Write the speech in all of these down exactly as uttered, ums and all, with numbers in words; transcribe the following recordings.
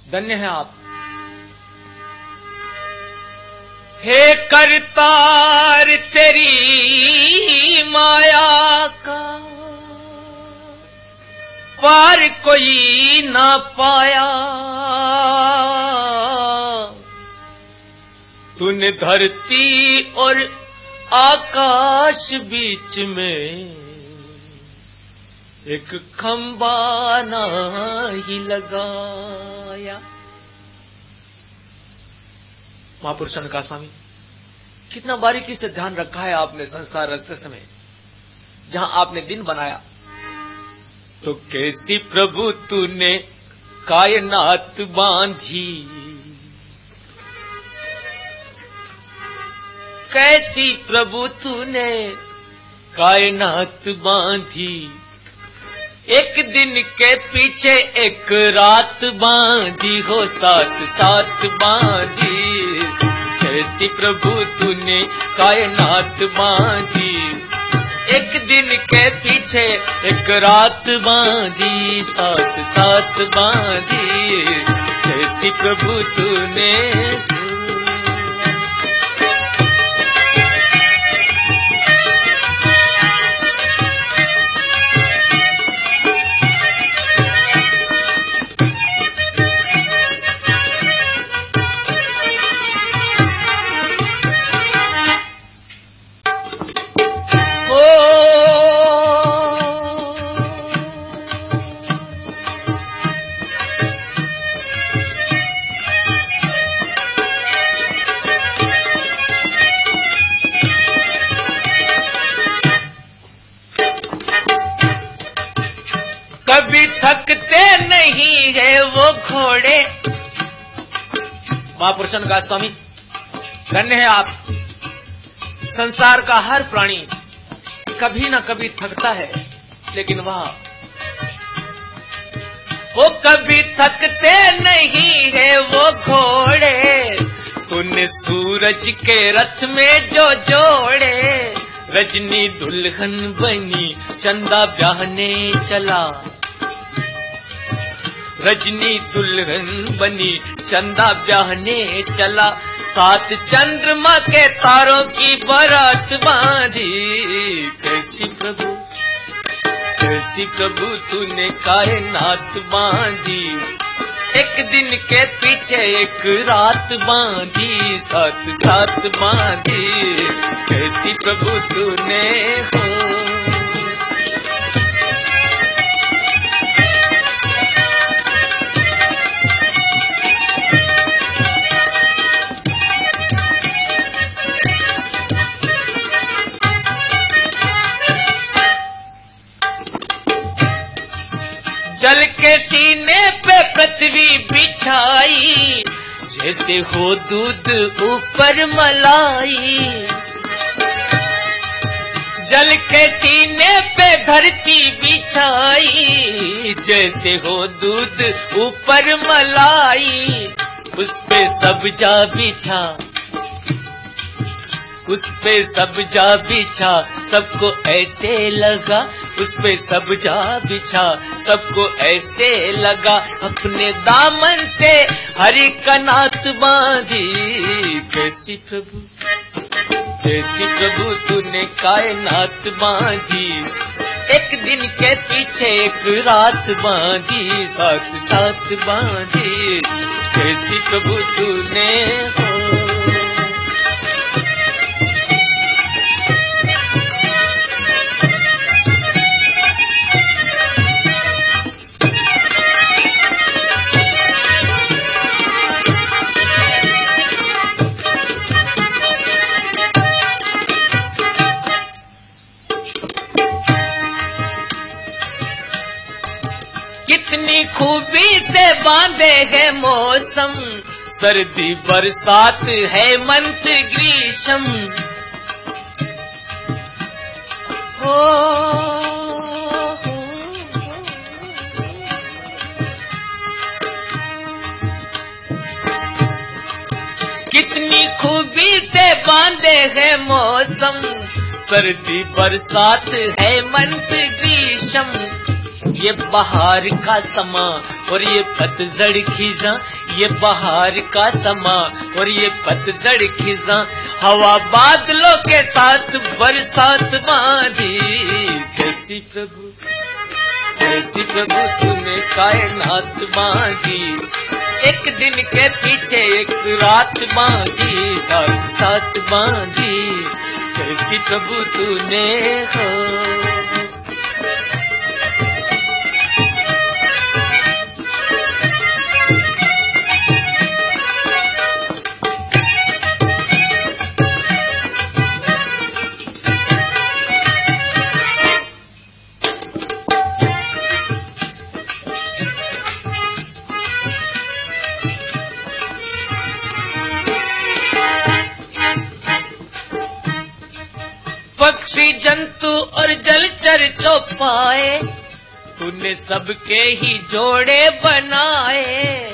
धन्य है आप। हे करतार तेरी माया का पार कोई ना पाया, तूने धरती और आकाश बीच में एक खंबा ना ही लगाया। महापुरुष का स्वामी, कितना बारीकी से ध्यान रखा है आपने संसार रचते समय। जहां आपने दिन बनाया तो कैसी प्रभु तूने कायनात बांधी, कैसी प्रभु तूने कायनात बांधी। एक दिन के पीछे एक रात बांधी हो, साथ साथ बांधी। कैसी प्रभु तूने कायनात बांधी, एक दिन के पीछे एक रात बांधी, साथ साथ बांधी। कैसी प्रभु तूने कभी थकते नहीं है वो घोड़े। महापुरुषन का स्वामी, धन्य है आप। संसार का हर प्राणी कभी ना कभी थकता है, लेकिन वह वो कभी थकते नहीं है वो घोड़े। तूने सूरज के रथ में जो जोड़े, रजनी दुल्हन बनी चंदा ब्याहने चला। रजनी दुल्हन बनी चंदा ब्याहने चला, सात चंद्रमा के तारों की बारात बांधी। कैसी प्रभु कैसी प्रभु तूने कायनात बांधी, एक दिन के पीछे एक रात बांधी, साथ साथ बांधी। कैसी प्रभु तूने हो। जल के सीने पे पृथ्वी बिछाई, जैसे हो दूध ऊपर मलाई। जल के सीने पे धरती बिछाई, जैसे हो दूध ऊपर मलाई। उस पे सब जा बिछा, उस पे सब जा बिछा, सबको ऐसे लगा। उस पे सब जा बिछा, सबको ऐसे लगा। अपने दामन से हरि का नात बांधी। कैसी प्रभु कैसी प्रभु तूने कायनात बांधी, एक दिन के पीछे एक रात बांधी, साथ साथ बांधी। कैसी प्रभु तूने हो। कितनी खूबी से बांधे है मौसम, सर्दी बरसात है हेमंत ग्रीष्म। हो, हो, कितनी खूबी से बांधे है मौसम, सर्दी बरसात है हेमंत ग्रीष्म। ये बहार का समा और ये पतझड़ खिजा, ये बहार का समा और ये पतझड़ खिजा, हवा बादलों के साथ बरसात बांधी। कैसी प्रभु कैसी प्रभु तूने कायनात बांधी, एक दिन के पीछे एक रात बांधी, साथ साथ बांधी। कैसी प्रभु तूने हो। पक्षी जंतु और जलचर चौपाए, तूने सबके ही जोड़े बनाए।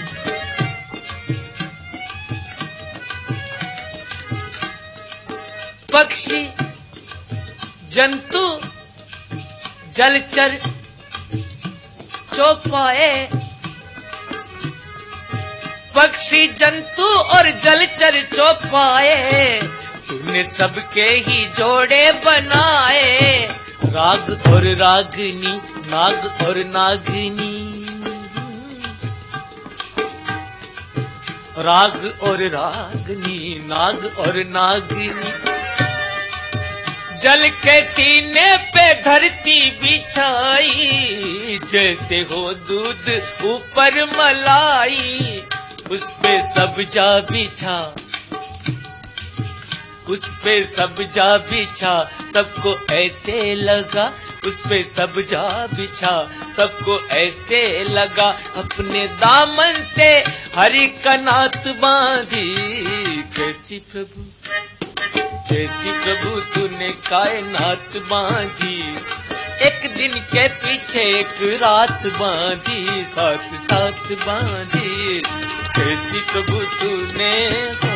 पक्षी जंतु जलचर चौपाए, पक्षी जंतु और जलचर चौपाए, तूने सबके ही जोड़े बनाए। राग और रागिनी, नाग और नागिनी, राग और रागिनी, नाग और नागिनी, जल के सीने पे धरती बिछाई, जैसे हो दूध ऊपर मलाई, उस पे सब जा बिछा, उस पे सब जा बिछा, सबको ऐसे लगा, उस पे सब जा बिछा, सबको ऐसे लगा, अपने दामन से हरि का नात बांधी। कैसी प्रभु कैसी प्रभु तूने कायनात बांधी, एक दिन के पीछे एक रात बांधी, साथ साथ बांधी। कैसी प्रभु तूने हो।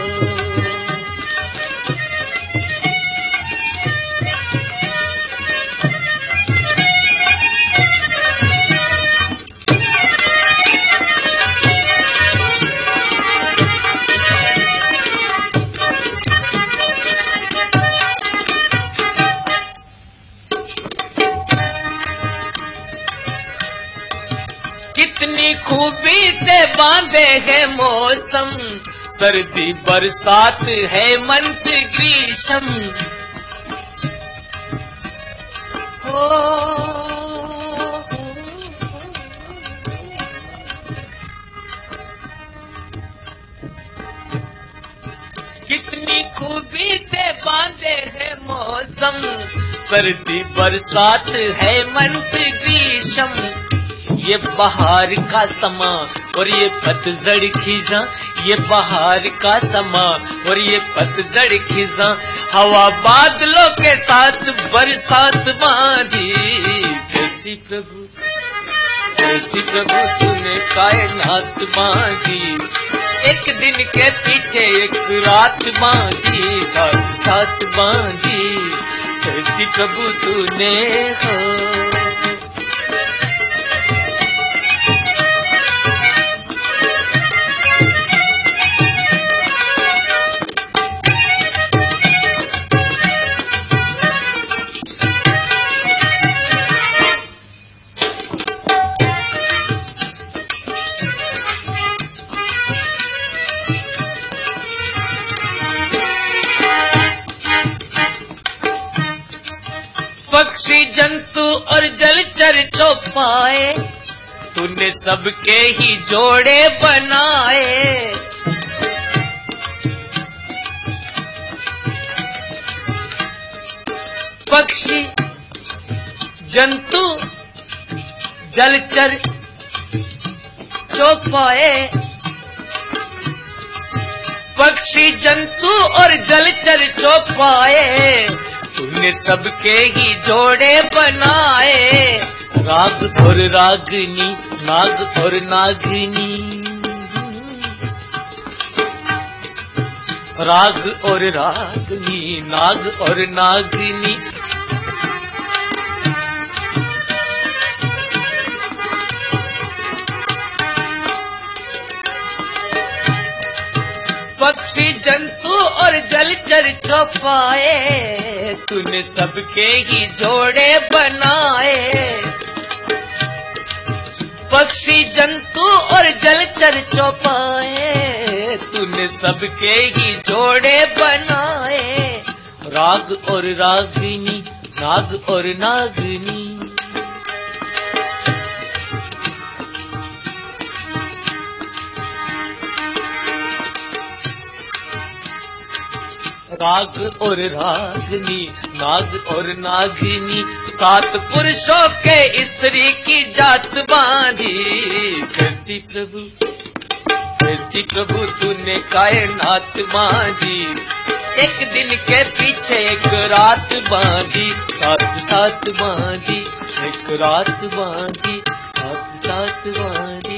कितनी खूबी से बांधे है मौसम, सर्दी बरसात है हेमंत ग्रीष्म। कितनी खूबी से बांधे है मौसम, सर्दी बरसात है हेमंत ग्रीष्म। ये बहार का समा और ये पतझड़ खिजा, ये बहार का समा और ये पतझड़ खिजा, हवा बादलों के साथ बरसात बांधी। कैसी प्रभु कैसी प्रभु तूने कायनात बांधी, एक दिन के पीछे एक रात बांधी, साथ साथ बांधी। कैसी प्रभु तूने हो। पक्षी जंतु और जलचर चौपाए, तूने सबके ही जोड़े बनाए। पक्षी जंतु जलचर चौपाए, पक्षी जंतु और जलचर चौपाए, तूने सबके ही जोड़े बनाए। राग और रागिनी, नाग और नागिनी, राग और रागिनी, नाग और नागिनी, पक्षी जंतु और जलचर चौपाए, तूने सबके ही जोड़े बनाए। पक्षी जंतु और जलचर चौपाए, तूने सबके ही जोड़े बनाए। राग और रागिनी, नाग और नागिनी, राग और रागिनी, नाग और नागिनी, सात पुरुषों के स्त्री की जात बांधी। कैसी प्रभु कैसी प्रभु तूने कायनात बांधी, एक दिन के पीछे एक रात बांधी, सात सात बांधी, एक रात बांधी, सात सात बांधी।